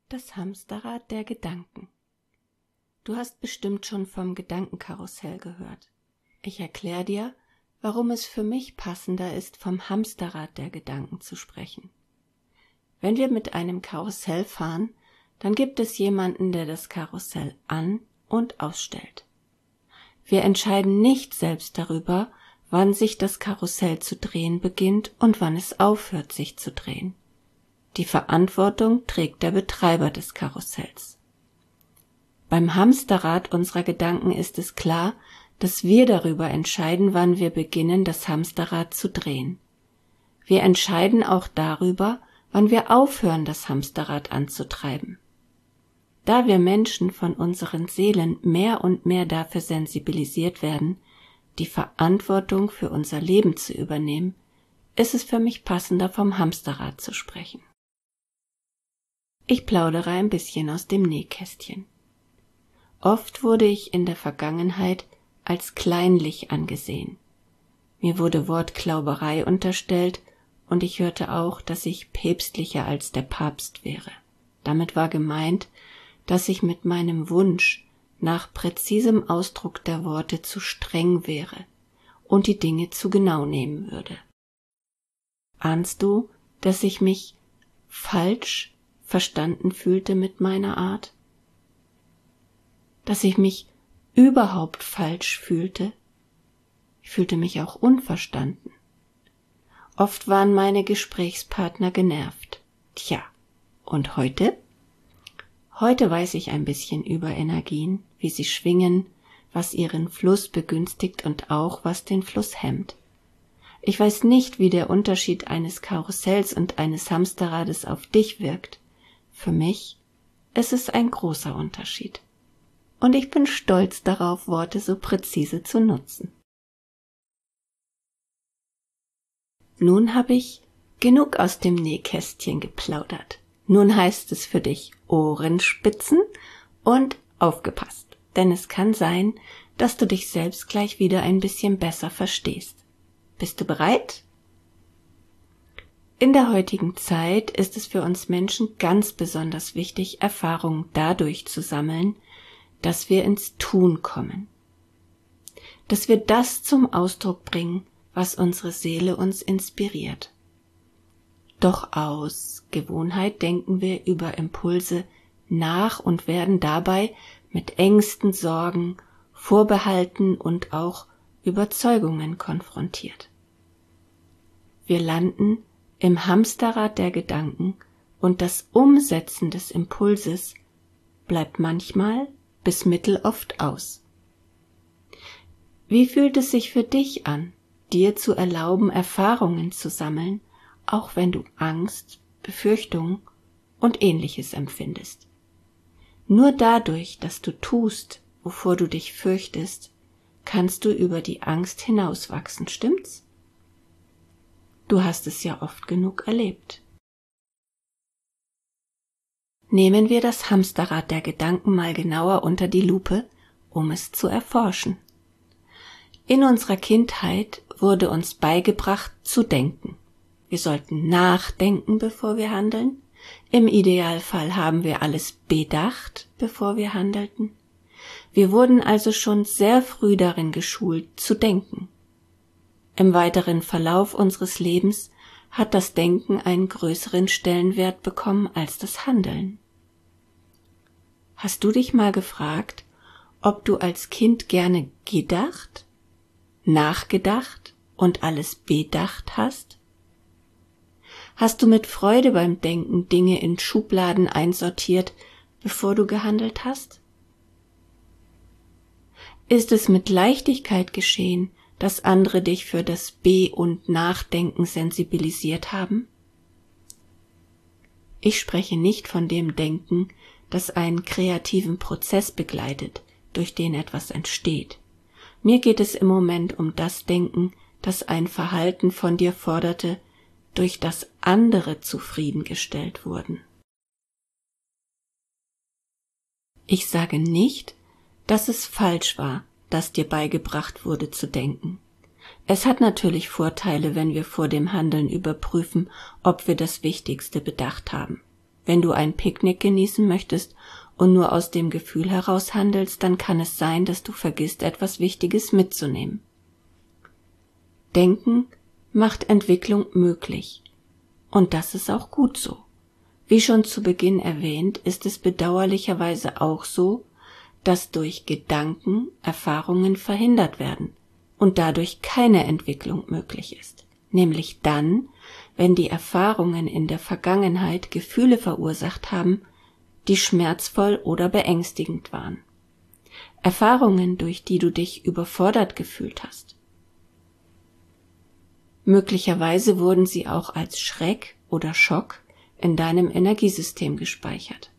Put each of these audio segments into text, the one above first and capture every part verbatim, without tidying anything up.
Das Hamsterrad der Gedanken. Du hast bestimmt schon vom Gedankenkarussell gehört. Ich erkläre dir, warum es für mich passender ist, vom Hamsterrad der Gedanken zu sprechen. Wenn wir mit einem Karussell fahren, dann gibt es jemanden, der das Karussell an- und ausstellt. Wir entscheiden nicht selbst darüber, wann sich das Karussell zu drehen beginnt und wann es aufhört, sich zu drehen. Die Verantwortung trägt der Betreiber des Karussells. Beim Hamsterrad unserer Gedanken ist es klar, dass wir darüber entscheiden, wann wir beginnen, das Hamsterrad zu drehen. Wir entscheiden auch darüber, wann wir aufhören, das Hamsterrad anzutreiben. Da wir Menschen von unseren Seelen mehr und mehr dafür sensibilisiert werden, die Verantwortung für unser Leben zu übernehmen, ist es für mich passender, vom Hamsterrad zu sprechen. Ich plaudere ein bisschen aus dem Nähkästchen. Oft wurde ich in der Vergangenheit als kleinlich angesehen. Mir wurde Wortklauberei unterstellt und ich hörte auch, dass ich päpstlicher als der Papst wäre. Damit war gemeint, dass ich mit meinem Wunsch nach präzisem Ausdruck der Worte zu streng wäre und die Dinge zu genau nehmen würde. Ahnst du, dass ich mich falsch verstanden fühlte mit meiner Art? Dass ich mich überhaupt falsch fühlte? Ich fühlte mich auch unverstanden. Oft waren meine Gesprächspartner genervt. Tja, und heute? Heute weiß ich ein bisschen über Energien, wie sie schwingen, was ihren Fluss begünstigt und auch, was den Fluss hemmt. Ich weiß nicht, wie der Unterschied eines Karussells und eines Hamsterrades auf dich wirkt. Für mich ist es ein großer Unterschied. Und ich bin stolz darauf, Worte so präzise zu nutzen. Nun habe ich genug aus dem Nähkästchen geplaudert. Nun heißt es für dich Ohren spitzen und aufgepasst, denn es kann sein, dass du dich selbst gleich wieder ein bisschen besser verstehst. Bist du bereit? In der heutigen Zeit ist es für uns Menschen ganz besonders wichtig, Erfahrungen dadurch zu sammeln, dass wir ins Tun kommen. Dass wir das zum Ausdruck bringen, was unsere Seele uns inspiriert. Doch aus Gewohnheit denken wir über Impulse nach und werden dabei mit Ängsten, Sorgen, Vorbehalten und auch Überzeugungen konfrontiert. Wir landen im Hamsterrad der Gedanken und das Umsetzen des Impulses bleibt manchmal bis mitteloft aus. Wie fühlt es sich für dich an, dir zu erlauben, Erfahrungen zu sammeln, auch wenn du Angst, Befürchtung und Ähnliches empfindest? Nur dadurch, dass du tust, wovor du dich fürchtest, kannst du über die Angst hinauswachsen, stimmt's? Du hast es ja oft genug erlebt. Nehmen wir das Hamsterrad der Gedanken mal genauer unter die Lupe, um es zu erforschen. In unserer Kindheit wurde uns beigebracht, zu denken. Wir sollten nachdenken, bevor wir handeln. Im Idealfall haben wir alles bedacht, bevor wir handelten. Wir wurden also schon sehr früh darin geschult, zu denken. Im weiteren Verlauf unseres Lebens hat das Denken einen größeren Stellenwert bekommen als das Handeln. Hast du dich mal gefragt, ob du als Kind gerne gedacht, nachgedacht und alles bedacht hast? Hast du mit Freude beim Denken Dinge in Schubladen einsortiert, bevor du gehandelt hast? Ist es mit Leichtigkeit geschehen, dass andere dich für das Be- und Nachdenken sensibilisiert haben? Ich spreche nicht von dem Denken, das einen kreativen Prozess begleitet, durch den etwas entsteht. Mir geht es im Moment um das Denken, das ein Verhalten von dir forderte, durch das andere zufriedengestellt wurden. Ich sage nicht, dass es falsch war, dass dir beigebracht wurde zu denken. Es hat natürlich Vorteile, wenn wir vor dem Handeln überprüfen, ob wir das Wichtigste bedacht haben. Wenn du ein Picknick genießen möchtest und nur aus dem Gefühl heraus handelst, dann kann es sein, dass du vergisst, etwas Wichtiges mitzunehmen. Denken macht Entwicklung möglich. Und das ist auch gut so. Wie schon zu Beginn erwähnt, ist es bedauerlicherweise auch so, dass durch Gedanken Erfahrungen verhindert werden und dadurch keine Entwicklung möglich ist. Nämlich dann, wenn die Erfahrungen in der Vergangenheit Gefühle verursacht haben, die schmerzvoll oder beängstigend waren. Erfahrungen, durch die du dich überfordert gefühlt hast. Möglicherweise wurden sie auch als Schreck oder Schock in deinem Energiesystem gespeichert.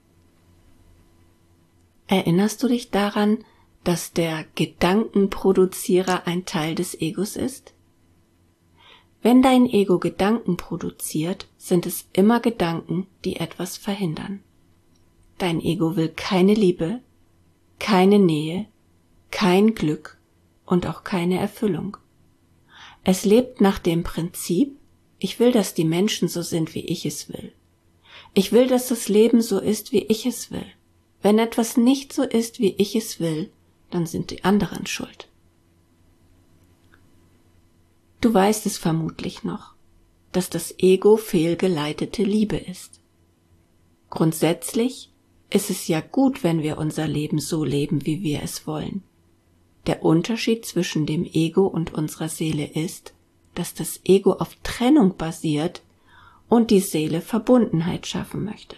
Erinnerst du dich daran, dass der Gedankenproduzierer ein Teil des Egos ist? Wenn dein Ego Gedanken produziert, sind es immer Gedanken, die etwas verhindern. Dein Ego will keine Liebe, keine Nähe, kein Glück und auch keine Erfüllung. Es lebt nach dem Prinzip, ich will, dass die Menschen so sind, wie ich es will. Ich will, dass das Leben so ist, wie ich es will. Wenn etwas nicht so ist, wie ich es will, dann sind die anderen schuld. Du weißt es vermutlich noch, dass das Ego fehlgeleitete Liebe ist. Grundsätzlich ist es ja gut, wenn wir unser Leben so leben, wie wir es wollen. Der Unterschied zwischen dem Ego und unserer Seele ist, dass das Ego auf Trennung basiert und die Seele Verbundenheit schaffen möchte.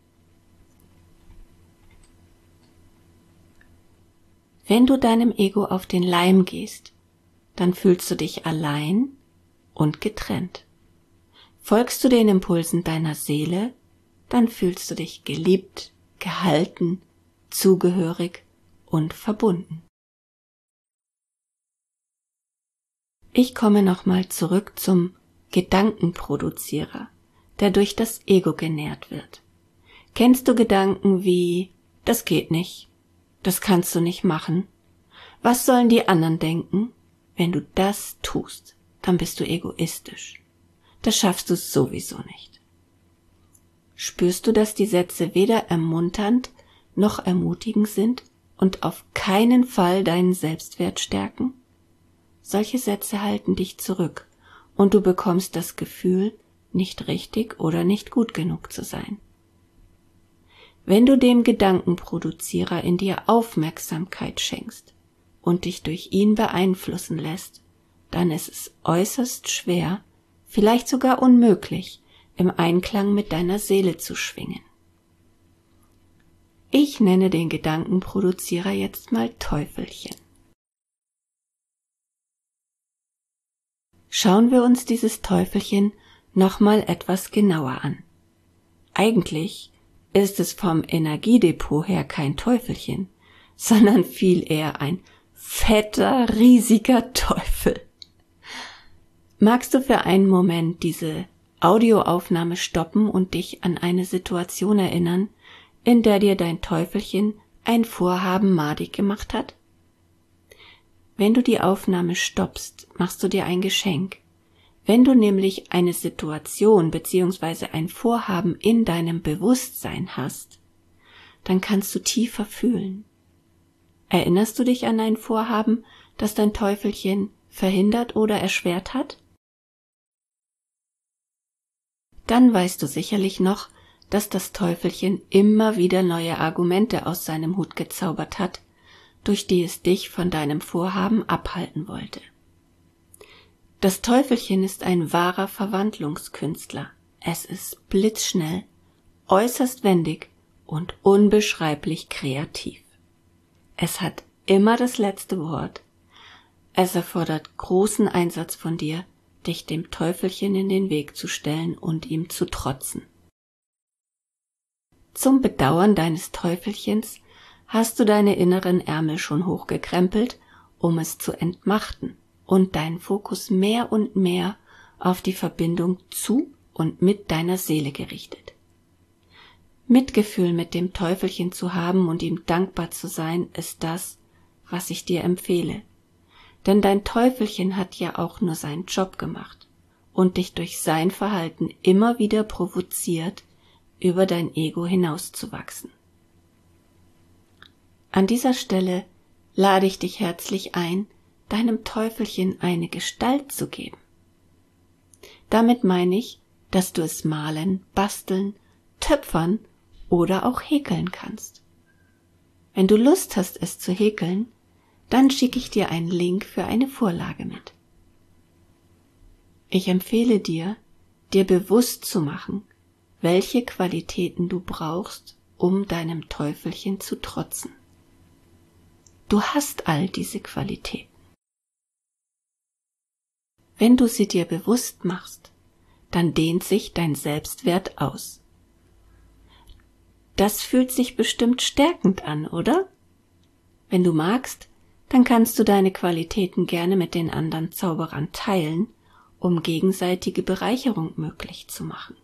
Wenn du deinem Ego auf den Leim gehst, dann fühlst du dich allein und getrennt. Folgst du den Impulsen deiner Seele, dann fühlst du dich geliebt, gehalten, zugehörig und verbunden. Ich komme nochmal zurück zum Gedankenproduzierer, der durch das Ego genährt wird. Kennst du Gedanken wie, das geht nicht, das kannst du nicht machen, was sollen die anderen denken? Wenn du das tust, dann bist du egoistisch. Das schaffst du sowieso nicht. Spürst du, dass die Sätze weder ermunternd noch ermutigend sind und auf keinen Fall deinen Selbstwert stärken? Solche Sätze halten dich zurück und du bekommst das Gefühl, nicht richtig oder nicht gut genug zu sein. Wenn du dem Gedankenproduzierer in dir Aufmerksamkeit schenkst und dich durch ihn beeinflussen lässt, dann ist es äußerst schwer, vielleicht sogar unmöglich, im Einklang mit deiner Seele zu schwingen. Ich nenne den Gedankenproduzierer jetzt mal Teufelchen. Schauen wir uns dieses Teufelchen nochmal etwas genauer an. Eigentlich ist es vom Energiedepot her kein Teufelchen, sondern viel eher ein fetter, riesiger Teufel. Magst du für einen Moment diese Audioaufnahme stoppen und dich an eine Situation erinnern, in der dir dein Teufelchen ein Vorhaben madig gemacht hat? Wenn du die Aufnahme stoppst, machst du dir ein Geschenk. Wenn du nämlich eine Situation bzw. ein Vorhaben in deinem Bewusstsein hast, dann kannst du tiefer fühlen. Erinnerst du dich an ein Vorhaben, das dein Teufelchen verhindert oder erschwert hat? Dann weißt du sicherlich noch, dass das Teufelchen immer wieder neue Argumente aus seinem Hut gezaubert hat, durch die es dich von deinem Vorhaben abhalten wollte. Das Teufelchen ist ein wahrer Verwandlungskünstler. Es ist blitzschnell, äußerst wendig und unbeschreiblich kreativ. Es hat immer das letzte Wort. Es erfordert großen Einsatz von dir, dich dem Teufelchen in den Weg zu stellen und ihm zu trotzen. Zum Bedauern deines Teufelchens hast du deine inneren Ärmel schon hochgekrempelt, um es zu entmachten und deinen Fokus mehr und mehr auf die Verbindung zu und mit deiner Seele gerichtet. Mitgefühl mit dem Teufelchen zu haben und ihm dankbar zu sein, ist das, was ich dir empfehle. Denn dein Teufelchen hat ja auch nur seinen Job gemacht und dich durch sein Verhalten immer wieder provoziert, über dein Ego hinauszuwachsen. An dieser Stelle lade ich dich herzlich ein, deinem Teufelchen eine Gestalt zu geben. Damit meine ich, dass du es malen, basteln, töpfern oder auch häkeln kannst. Wenn du Lust hast, es zu häkeln, dann schicke ich dir einen Link für eine Vorlage mit. Ich empfehle dir, dir bewusst zu machen, welche Qualitäten du brauchst, um deinem Teufelchen zu trotzen. Du hast all diese Qualitäten. Wenn du sie dir bewusst machst, dann dehnt sich dein Selbstwert aus. Das fühlt sich bestimmt stärkend an, oder? Wenn du magst, dann kannst du deine Qualitäten gerne mit den anderen Zauberern teilen, um gegenseitige Bereicherung möglich zu machen.